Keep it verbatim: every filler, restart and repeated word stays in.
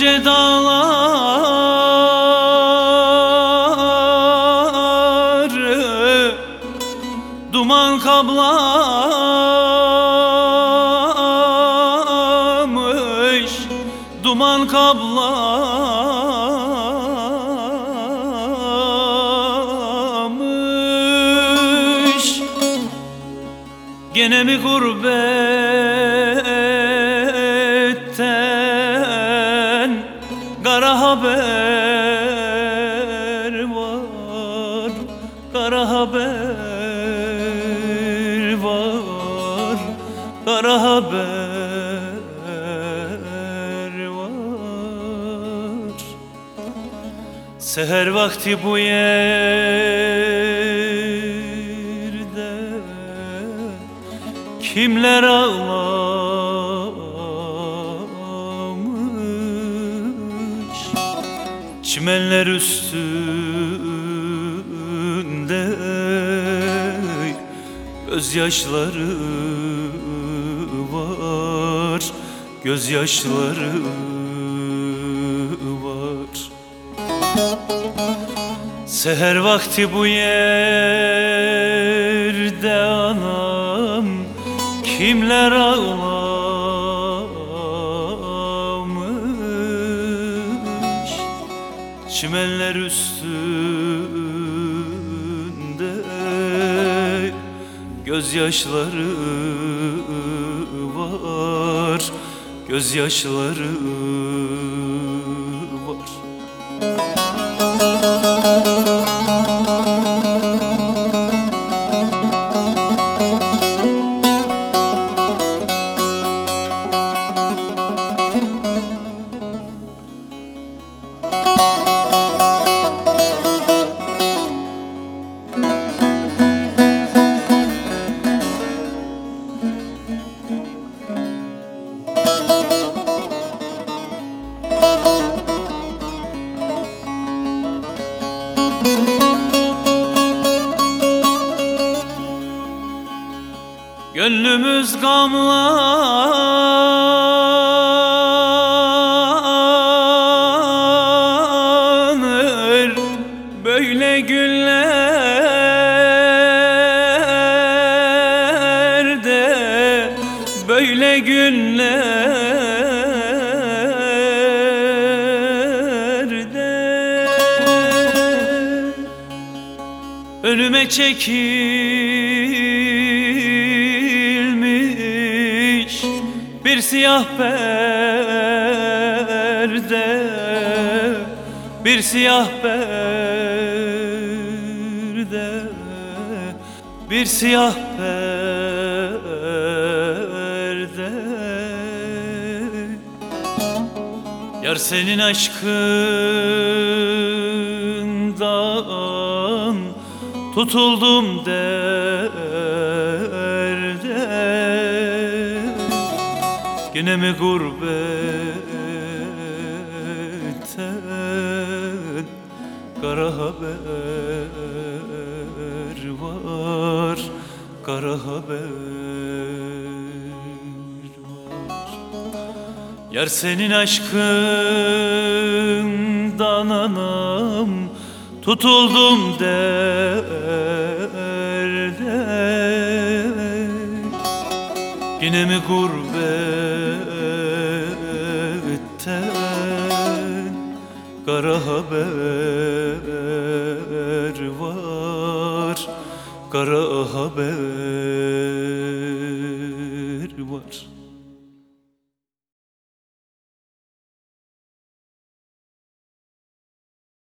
yüce dağları duman kaplamış, duman kaplamış. Gene mi gurbetten kara haber var, kara haber var, kara haber var. Seher vakti bu yerde kimler ağlamış, çimenler üstünde gözyaşları var, gözyaşları var. Seher vakti bu yerde anam kimler ağlamış, çimenler üstünde gözyaşları var, gözyaşları var. Gönlümüz gamlanır böyle günlerde, böyle günlerde. Önüme çekilmiş bir siyah perde, bir siyah perde, bir siyah perde. Yar senin aşkından tutuldum derde. Yine mi gurbetten kara haber var, kara haber var. Yar senin aşkından anam tutuldum derde. Yine mi gurbetten kara haber var, kara haber var.